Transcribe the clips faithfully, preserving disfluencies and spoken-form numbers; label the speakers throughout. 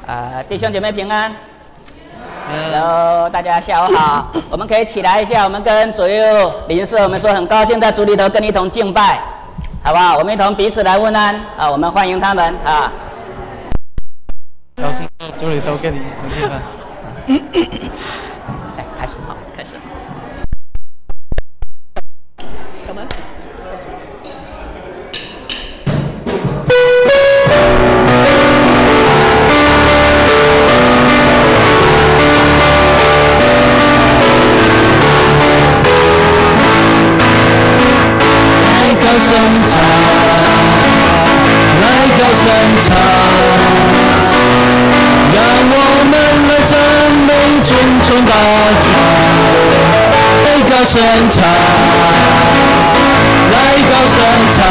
Speaker 1: 呃，弟兄姐妹平安。Hello， 大家下午好。我们可以起来一下，我们跟左右邻舍，我们说很高兴在主里头跟你一同敬拜，好不好？我们一同彼此来问安啊，我们欢迎他们啊。
Speaker 2: 高兴在主里头跟你一同敬拜。
Speaker 1: 哎，开始好，开始。什么？
Speaker 3: 高声唱，来高声唱，让我们来赞美尊崇大主。来高声唱，来高声唱，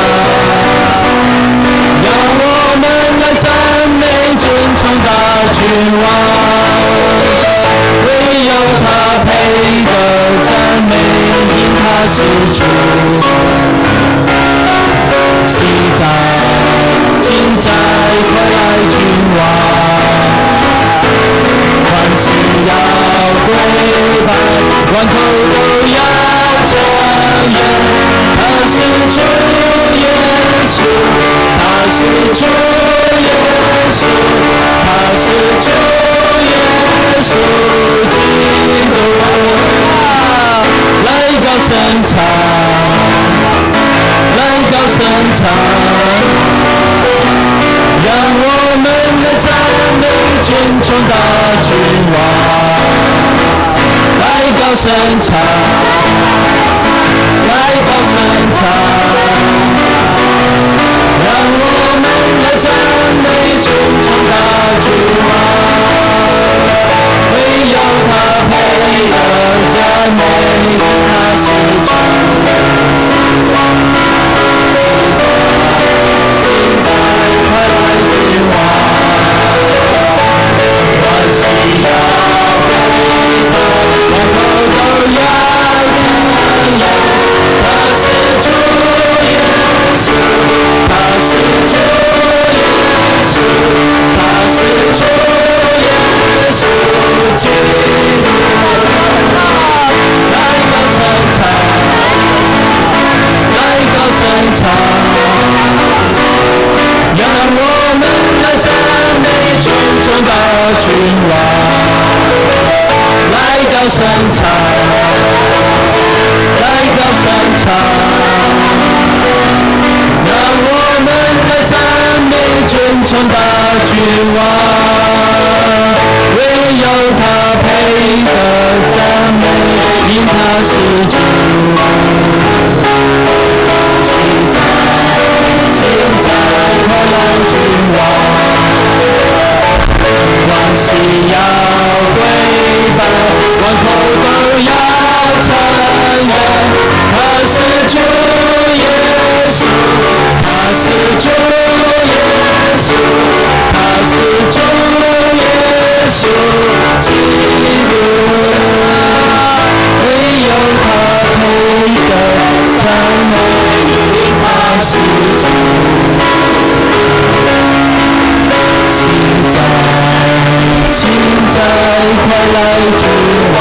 Speaker 3: 让我们来赞美尊崇大君王。唯有他配得赞美，因他是主。昔在，今在，快来君王，万心要跪拜，万口都要承认，他是主耶稣，他是主耶稣，他是主耶稣基督。来高声唱，来高声唱，让我们来赞美尊崇大君王。来高声唱，来高声唱，让我们来赞美尊崇大君王。唯有他配得赞美，他是主。高声唱，来高声唱，让我们来赞美尊崇大君王。唯有他配得赞美，因他是主。现在，现在，快来君王，万心要跪拜，万口都要承认，他是主耶稣，他是主耶稣，他是主耶稣基督。唯有他配得赞美，他是主。现在，现在，快来君王，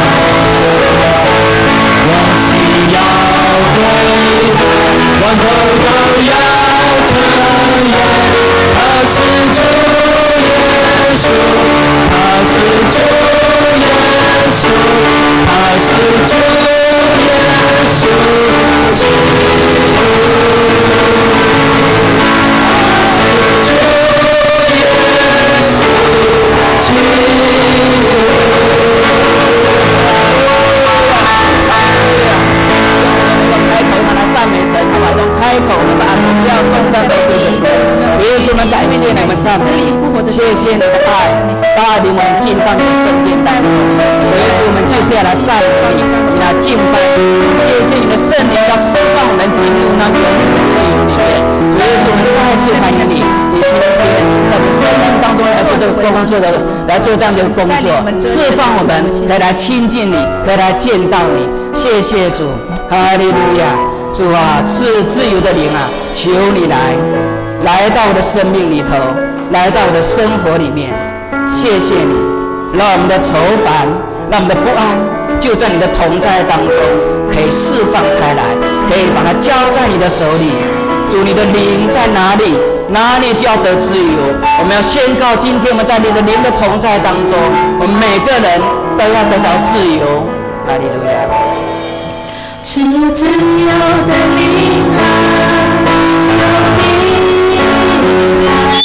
Speaker 3: 万心要跪拜，万口都要承认，他是主耶稣，他是主耶稣，他是主耶稣基督。
Speaker 1: 开口，我们把荣耀颂赞给你神。主耶稣，我们感谢你们赞美你，谢谢你的爱，带领我们进到你的圣殿当中。主耶稣，我们接下来赞美你，来敬拜你。谢谢你的圣灵要释放我们进入那永远的自由里面。主耶稣，我们再次欢迎你，你今天在我们生命当中来做这个工作的，来做这样的一个工作，释放我们，再来亲近你，再来见到你。谢谢主，哈利路亚。主啊，赐自由的灵啊，求你来，来到我的生命里头， 来到我的生活里面。谢谢你，让我们的愁烦，让我们的不安，就在你的同在当中可以释放开来，可以把它交在你的手里。主，你的灵在哪里，哪里就要得自由。我们要宣告，今天我们在你的灵的同在当中，我们每个人都要得着自由。哈利路亚！
Speaker 3: 是自由的灵啊，求你来。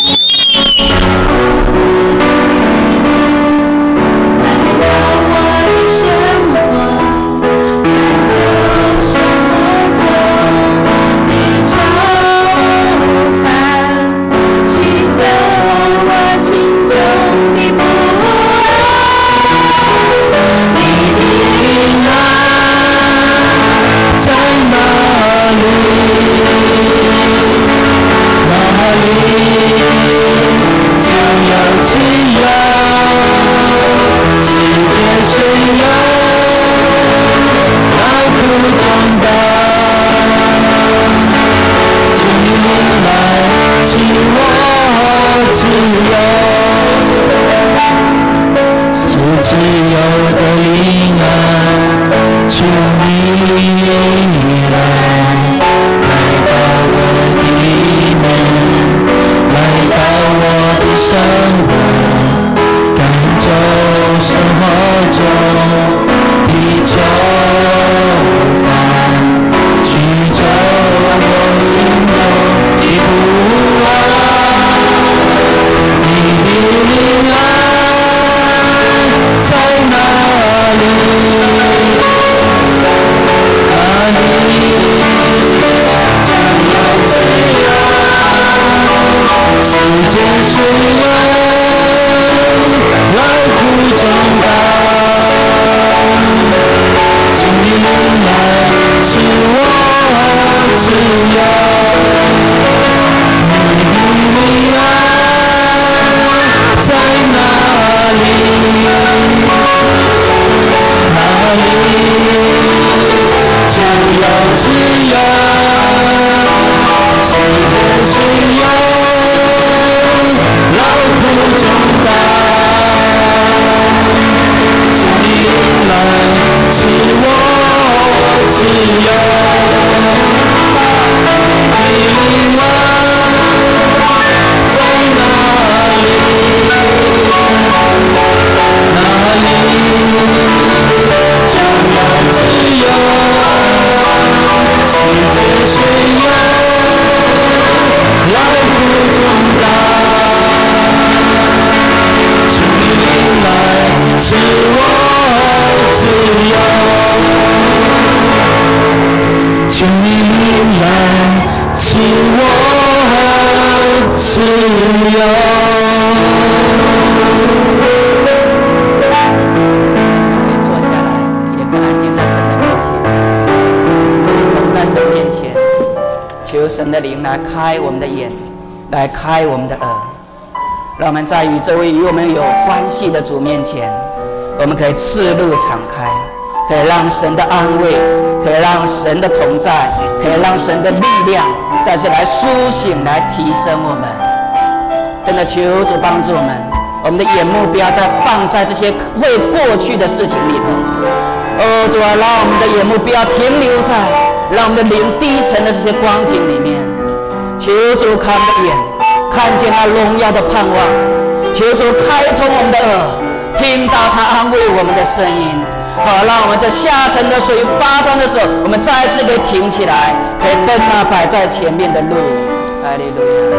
Speaker 1: 神的灵来开我们的眼，来开我们的耳，让我们在与这位与我们有关系的主面前，我们可以赤露敞开，可以让神的安慰，可以让神的同在，可以让神的力量再次来苏醒，来提升我们。真的求主帮助我们，我们的眼目不要再放在这些会过去的事情里头。哦，主啊，让我们的眼目不要停留在让我们的灵低沉的这些光景里面。求主开我们的眼，看见他荣耀的盼望。求主开通我们的耳，听到他安慰我们的声音。好，让我们在下沉的水发端的时候，我们再次可以挺起来，可以奔那摆在前面的路。哈利路亚。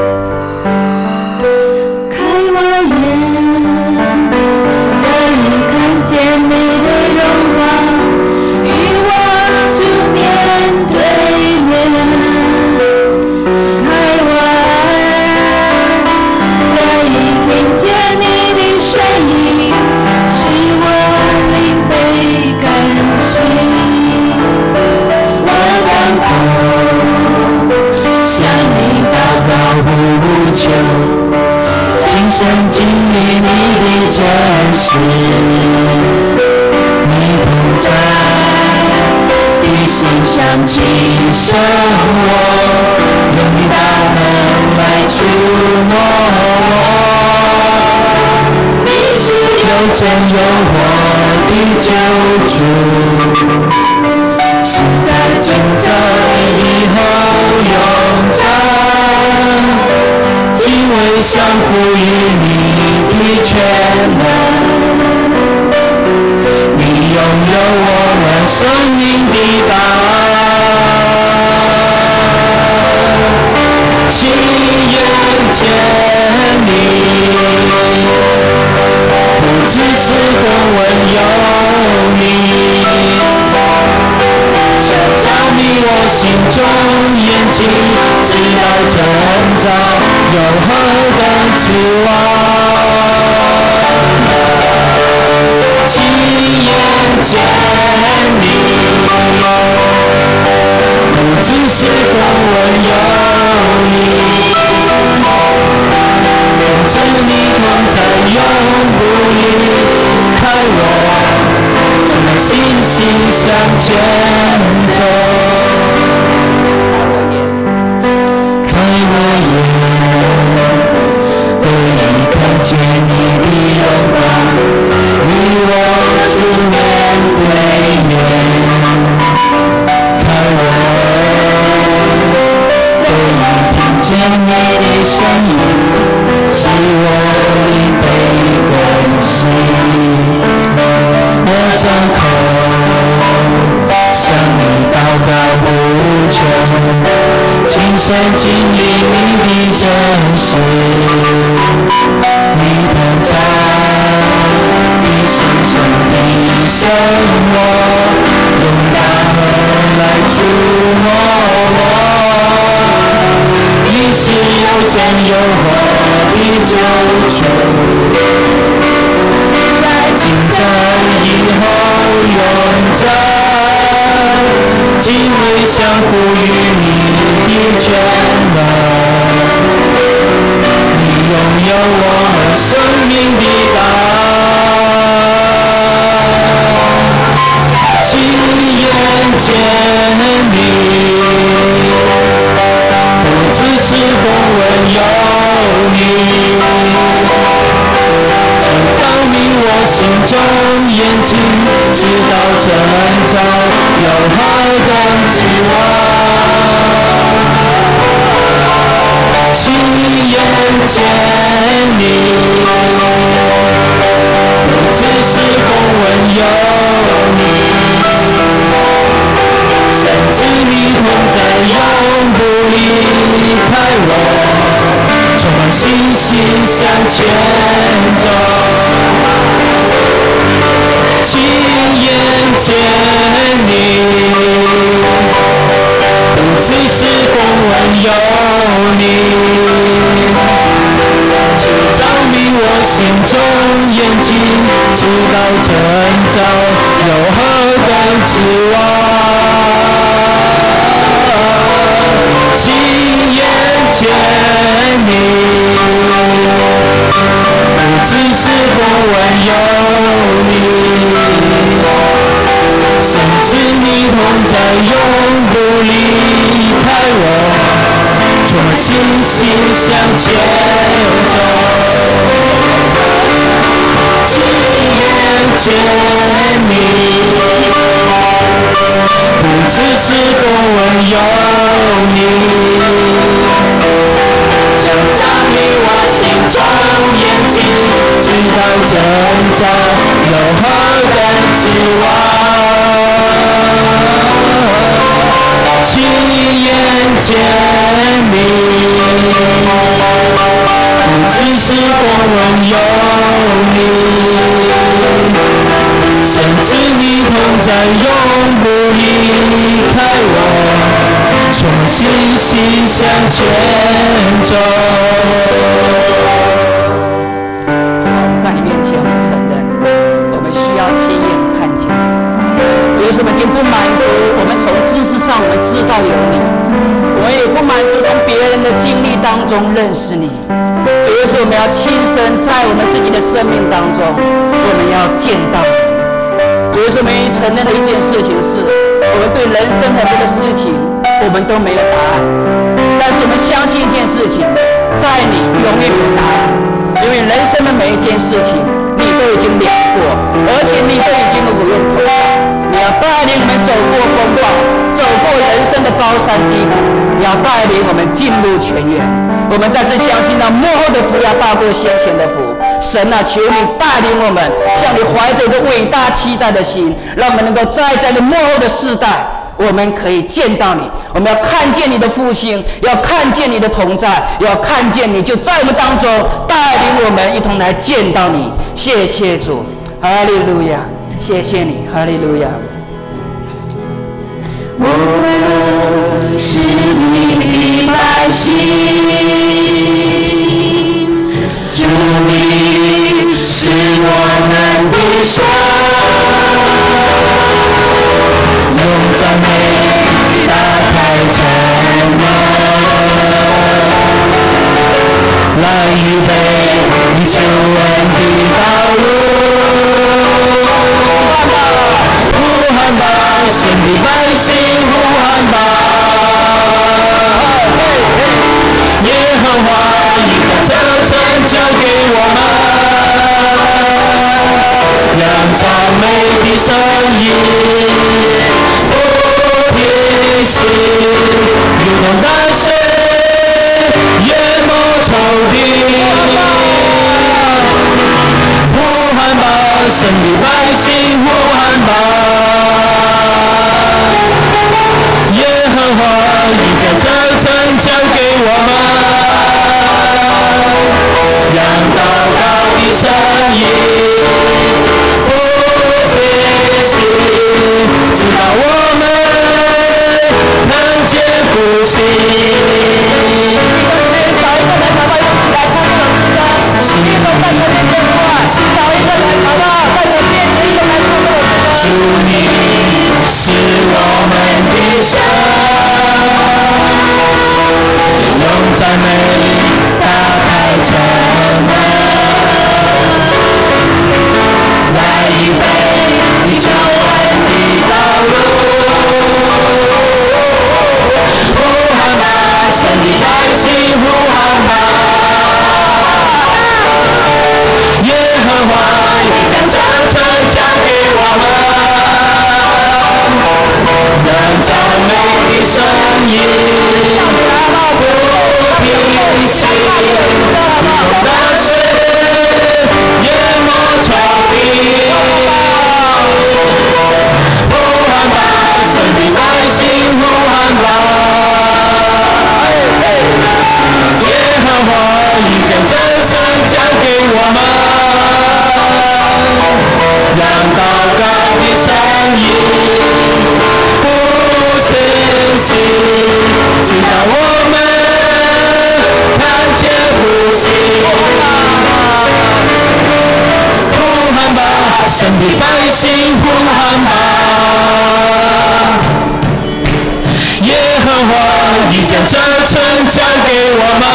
Speaker 3: 开我眼，可以看见你的荣光，与我主面对面。开我耳，可以听见你的声音，使我灵被更新。我将口向你祷告呼求，亲身经历你的真实，你同在的心上轻生我，用你大能来触摸我。 降服于你的全能。你拥有我们生命的答案，亲眼见你，不只是风闻有你，这着迷我心中眼睛，直到征兆有何等指望。亲眼见你，不只是风闻有你，从此你同在永不离开我，充满信心向前走。开我眼，得以看见你的荣光，与我素面对面，开我耳，得以听见你的声音，使我灵被更新。我张口向你祷告无穷，亲身经历你的真实，你同在你深深的生活，用大门来触摸我，你是有真有活的救主，今在以后永在，敬畏降服于你的全能，你拥有我们生命的答案，亲眼见你，不只是风闻有你，就着迷我心中眼睛，直到征兆有何等指望。亲眼见你，不只是风闻有你，甚至你同在永不离开我，充满信心向前走。亲眼见你，不只是风闻有你，就着迷我心中眼睛，直到征兆有何等指望。亲眼见你，不只是风闻有你，甚至你同在永不离开我，充满信心向前走。亲眼见你，不只是风闻有你，就着迷我心中眼睛，直到征兆有何等指望。亲眼见你，不只是风闻有你，甚至你同在永不离开我，充满信心向前走。
Speaker 1: 在你面前，我们承认，我们需要亲眼看见。主耶稣，我们已经不满足，我们从知识上我们知道有你，我们也不满足从别人的经历当中认识你。主耶稣，我们要亲身在我们自己的生命当中，我们要见到你。主耶稣，我们承认的一件事情是，我们对人生很多的事情，我们都没有答案，但是我们相信一件事情，在你永远有答案，因为人生的每一件事情你都已经领过，而且你都已经无用头上，你要带领我们走过风暴，走过人生人的高山低谷，你要带领我们进入泉源。我们再次相信那幕后的福要大过先前的福。神啊，求你带领我们，像你怀着一个伟大期待的心，让我们能够在这个幕后的世代，我们可以见到你。我们要看见你的复兴，要看见你的同在，要看见你就在我们当中带领我们一同来见到你。谢谢主，哈利路亚！谢谢你，哈利路亚！
Speaker 3: 我们是你的百姓，主你是我们的神，用赞美打开城门，来预备你救恩的道路。呼喊吧，神的百姓，呼喊吧！耶和华已将这城交给我们，让赞美的声音不停息，如同大水淹没仇敌。呼喊吧，神的百姓，呼喊吧！耶和华已将这城交给我们，让祷告的声音不停息，直到我们看见复兴。
Speaker 1: 找一个人，好不好？一起来唱这首诗歌。一同在前面变化，找一个人，好不好？在前面一同来唱这首诗歌。
Speaker 3: 主你是我们的神，用赞美打开城门，来预备你救恩的道路。呼喊吧，神的百姓，呼喊吧！耶和华已将这城交给我们，让赞美的声音不停息，如同大水淹没仇敌。呼喊吧，神的百姓，呼喊吧！耶和华已将这城交给我们，让祷告的声音不停息，直到我们看见复兴。呼喊吧，神的百姓，呼喊吧！耶和华已将这城交给我们，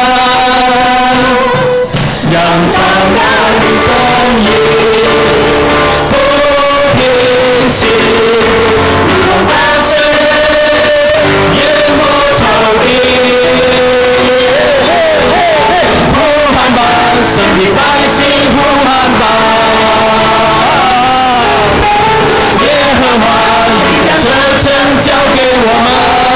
Speaker 3: 让赞美的声音不停息，如同大水淹没仇敌。呼喊吧，神的百姓，呼喊吧！耶和华已将这城交给我们，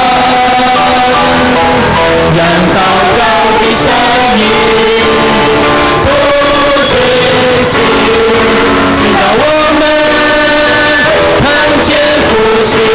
Speaker 3: 让祷告的声音不停息，直到我们看见复兴，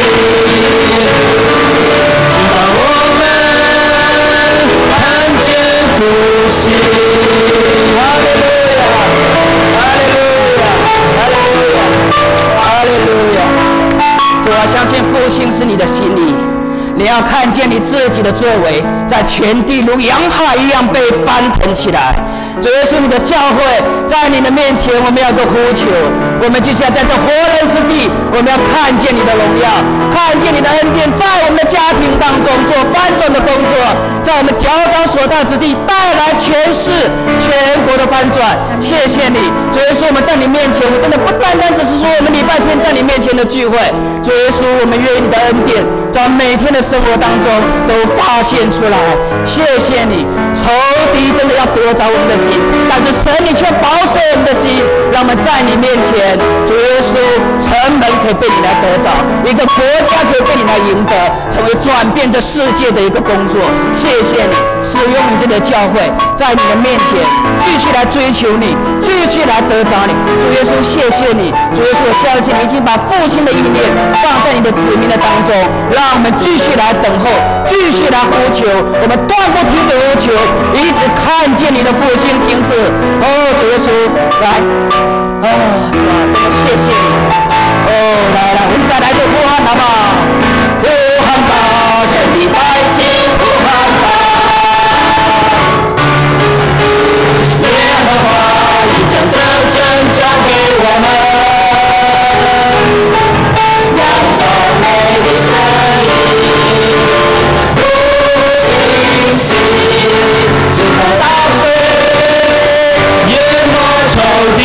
Speaker 3: 直到我们看见复兴。
Speaker 1: 哈利路亚，哈利路亚，哈利路亚，哈利路亚！主啊，相信复兴是你的心意。你要看见你自己的作为，在全地如洋海一样被翻腾起来。主耶稣，你的教会在你的面前，我们要个呼求。我们接下来在这活人之地，我们要看见你的荣耀，看见你的恩典，在我们的家庭当中做翻转的工作，在我们脚掌所到之地带来全市全国的翻转。谢谢你，主耶稣，我们在你面前，我们真的不单单只是说我们礼拜天在你面前的聚会。主耶稣，我们愿意你的恩典在每天的生活当中都发现出来。谢谢你，从敌真的要夺走我们的心，但是神你却保守我们的心，让我们在你面前，主耶稣，城门可以被你来得着，一个国家可以被你来赢得，成为转变这世界的一个工作。谢谢你使用你这个教会，在你的面前继续来追求你，继续来得着你。主耶稣，谢谢你，主耶稣，我相信你已经把复兴的意念放在你的子民的当中，让我们继续来等候，继续来呼求，我们断不停止呼求，一直看见你的复兴停止。哦，主耶稣，来，哦，哇，真的谢谢你。哦，来来，我们再来个呼喊好不好？呼喊吧，神的百姓，呼喊吧！耶和华已将这城交给我们，扬赞美的声音，如星星，直到大水淹没仇敌。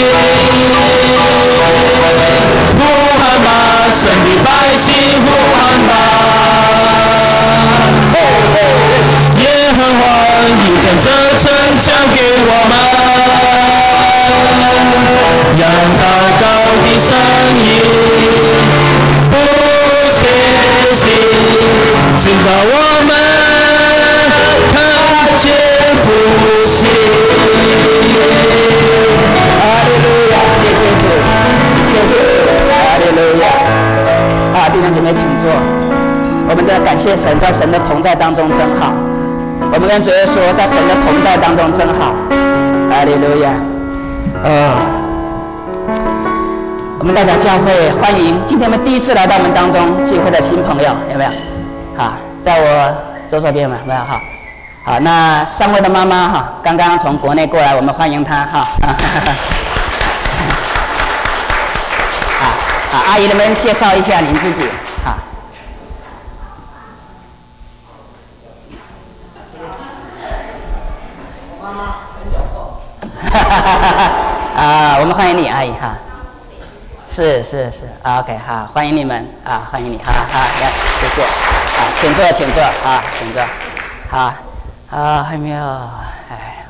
Speaker 1: 呼喊吧，神的百姓，呼喊吧！耶和华已将这城交给我们，让祷告的声音不歇息，直到我们看见复兴。哈利路亚，谢谢主，谢谢主，哈利路亚。啊，弟兄姐妹，请坐。我们的感谢神，在神的同在当中真好。我们跟主耶稣说，在神的同在当中真好。哈利路亚。呃，我们代表教会欢迎今天我们第一次来到我们当中聚会的新朋友，有没有？好，在我左手边有没有？好，好，那三位的妈妈哈，刚刚从国内过来，我们欢迎她哈。好，好，阿姨能不能介绍一下您自己？好。妈妈很雄厚。啊，我们欢迎你，阿姨哈。是是是 ，OK， 好，欢迎你们啊，欢迎你，好好，来，谢谢，好，请坐，请坐，啊，请坐，好，啊，还没有，